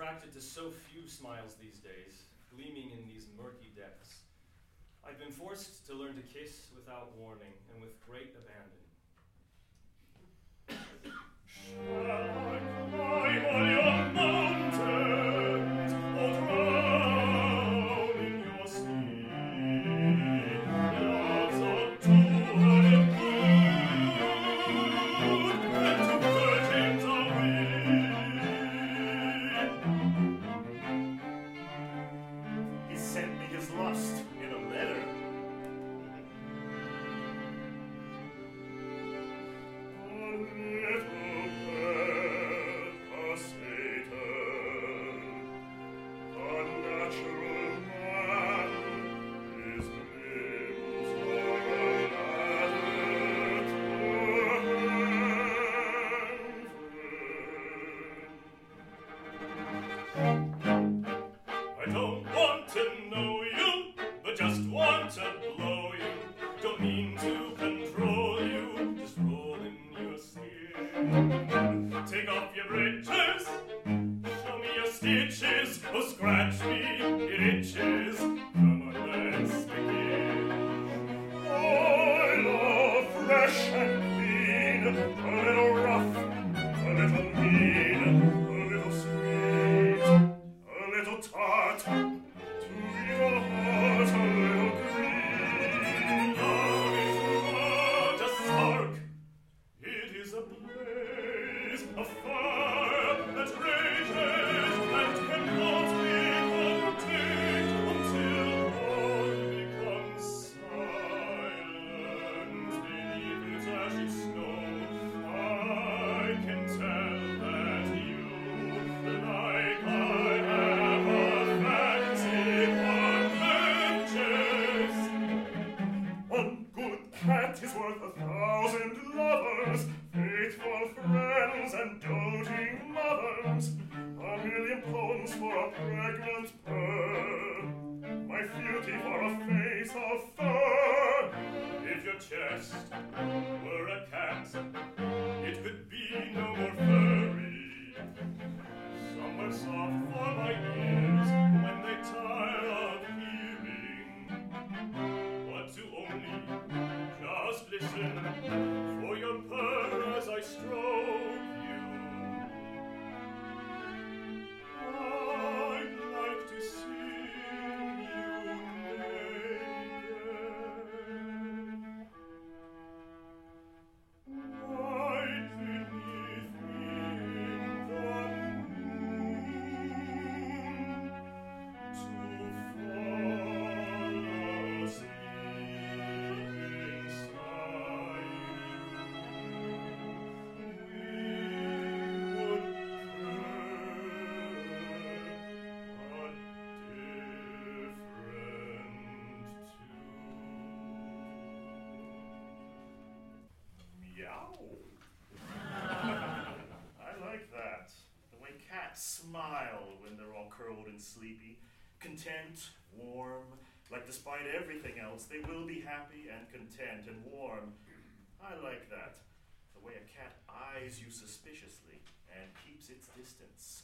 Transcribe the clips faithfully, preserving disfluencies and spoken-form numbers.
attracted to so few smiles these days, gleaming in these murky depths. I've been forced to learn to kiss without warning and with great abandon. Shall I climb on your mountains, or drown in your sea? Loves of two-hearted brood, and two virgins are we. He sent me his lust in a letter. Curled and sleepy, content, warm, like despite everything else, they will be happy and content and warm. I like that. The way a cat eyes you suspiciously and keeps its distance.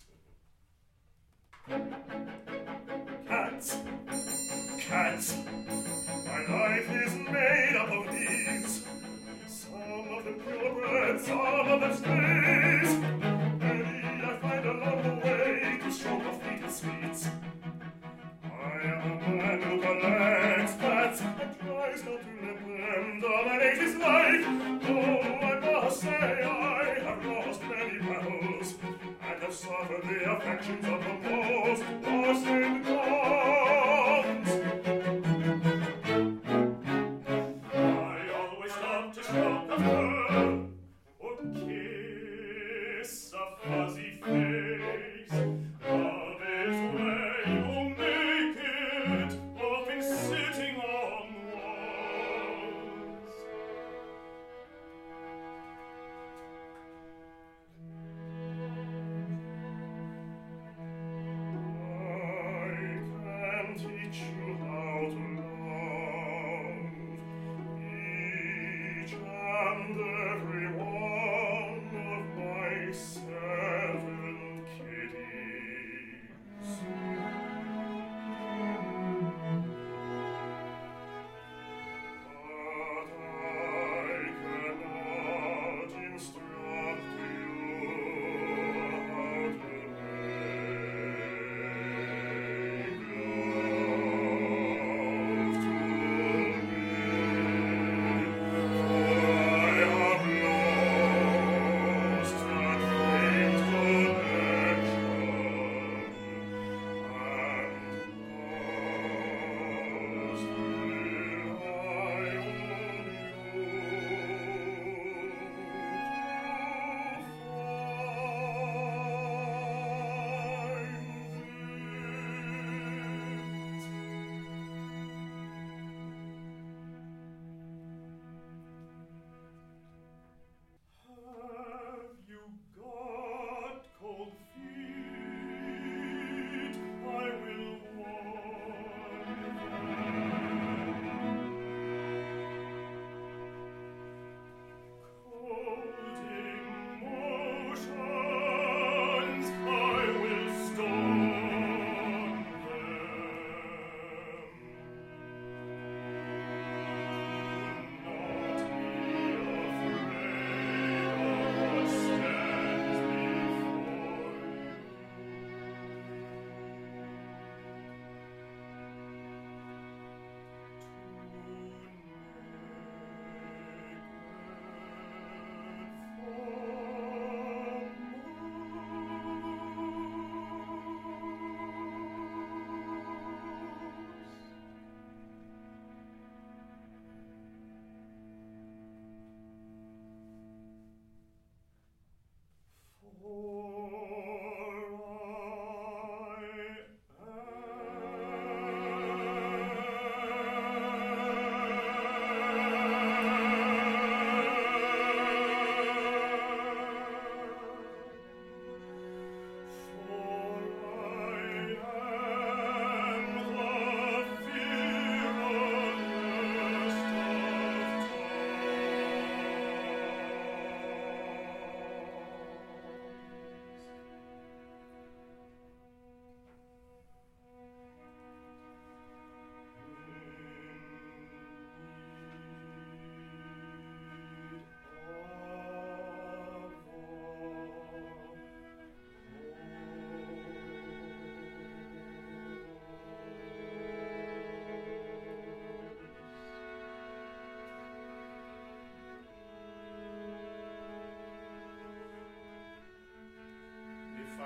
Cats! Cats! My life is made up of these. Some of them purebred, some of them strays. Many I find along the way to stroke off feet and sweets. I am a man who collects cats and tries not to let them dominate his life. Though I must say I have lost many battles and have suffered the affections of the most lost in gods. I always love to stroke a fur or kiss a fuzzy face. Love is where you make it, often sitting on walls. I can teach you how to love each and every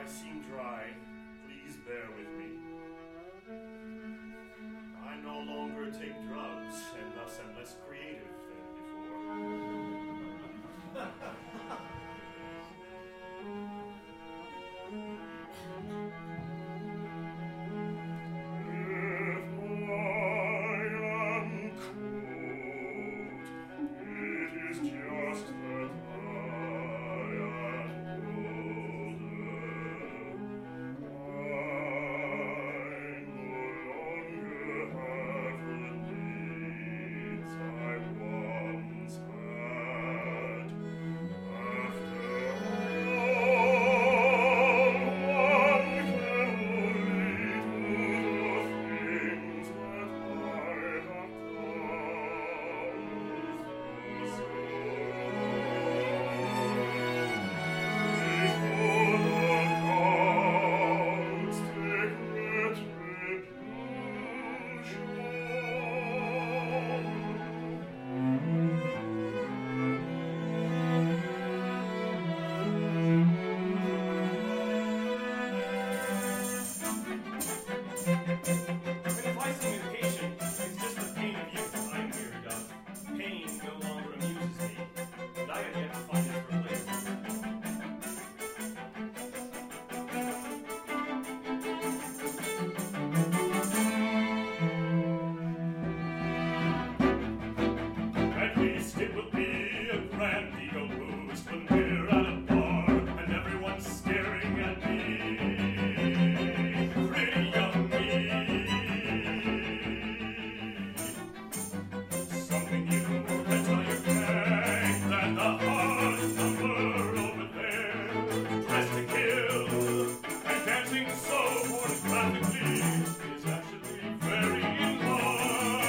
seem dry, please bear with me. I no longer take drugs, and thus am less creative than before.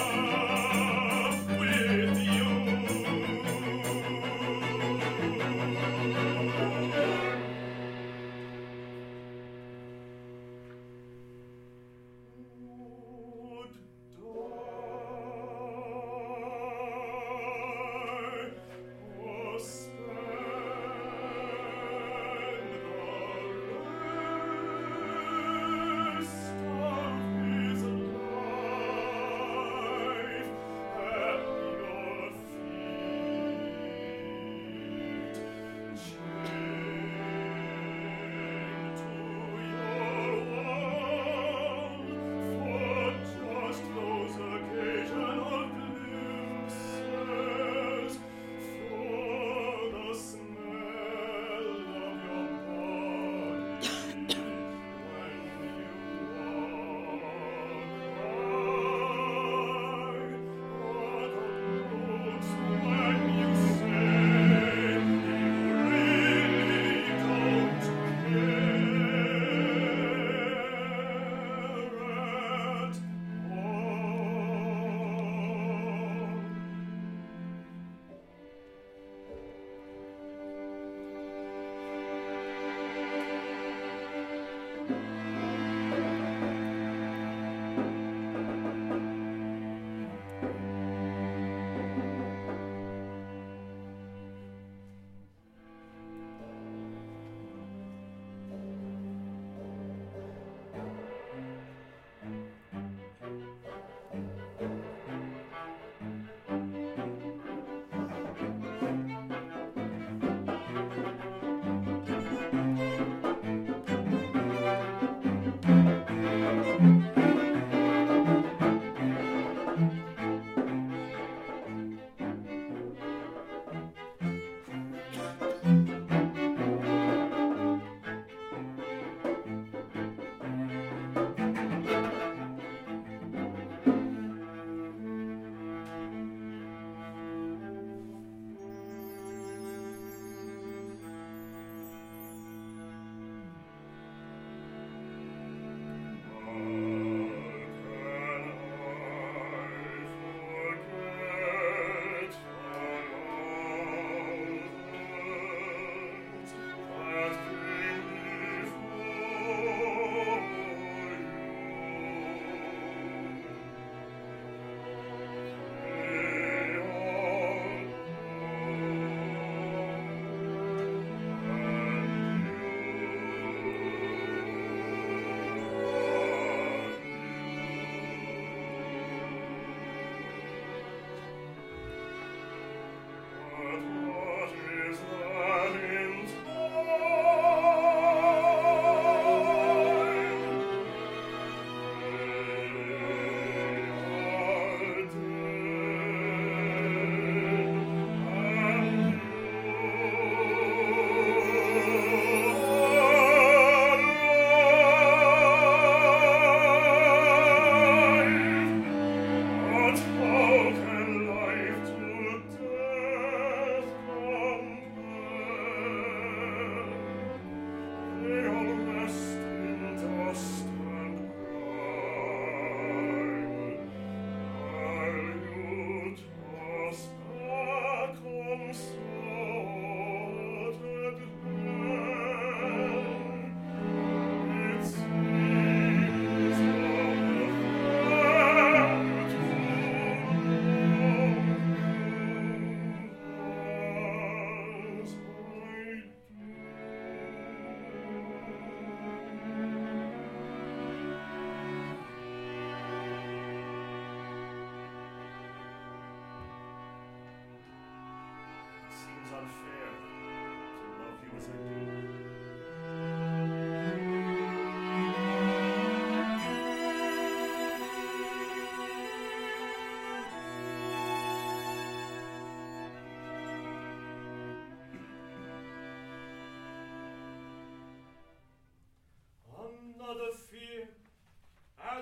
Thank you.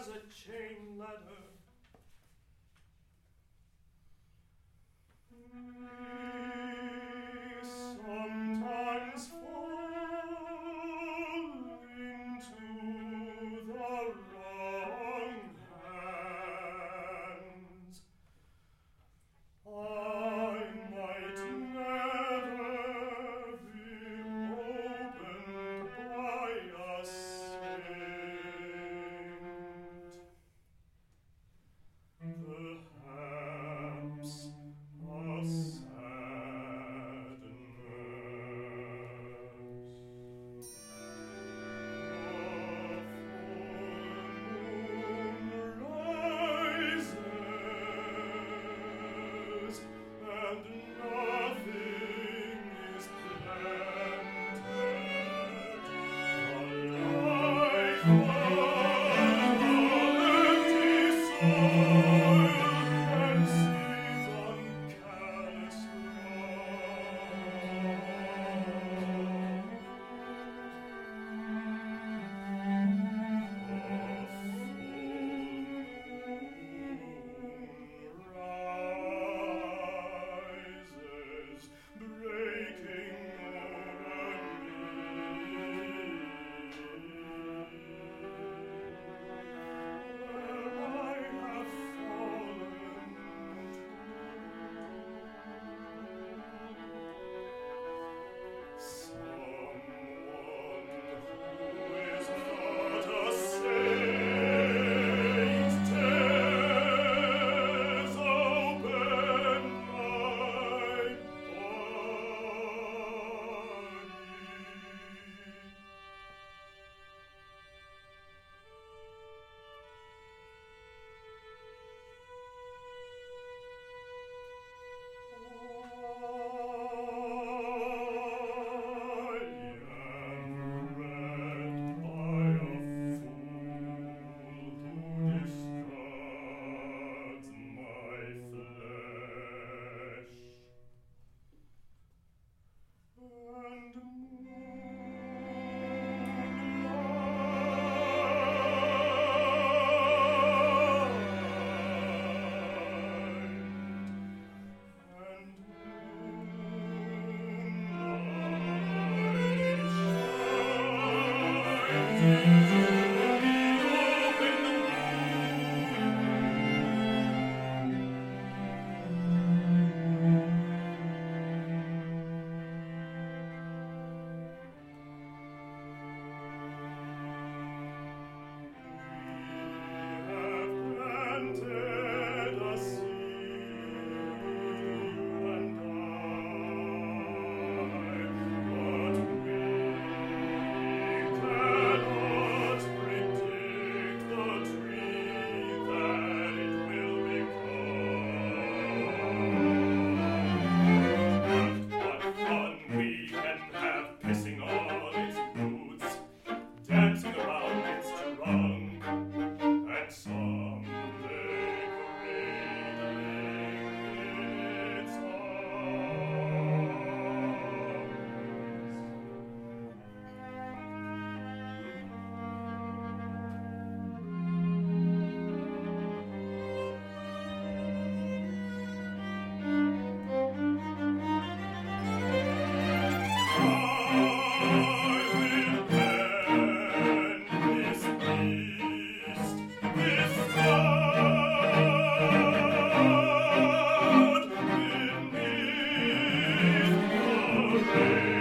as a chain ladder. We sometimes fall into the wrong hands. I might never be opened by a saint. Perhaps a sad nurse. A full moon rises, and nothing is planted. A life of empty soil and seeds on callous rises, breaking over me, where I have fallen. Someone who is not a saint tears open my planted a seed, you and I, but we cannot predict the tree that it will become. And what fun we can have pissing on its roots, dancing around its trunk, and someday cradling its arms.